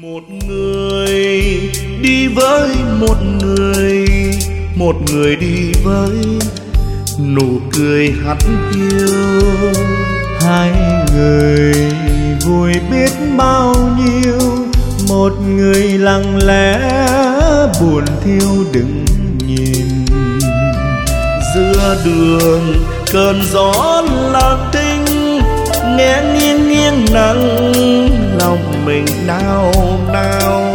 Một người đi với một người đi với nụ cười hắt hiu. Hai người vui biết bao nhiêu, một người lặng lẽ buồn thiêu đừng nhìn. Giữa đường cơn gió lặng thinh, nghe nghiêng nghiêng nắng lòng mình nao nao.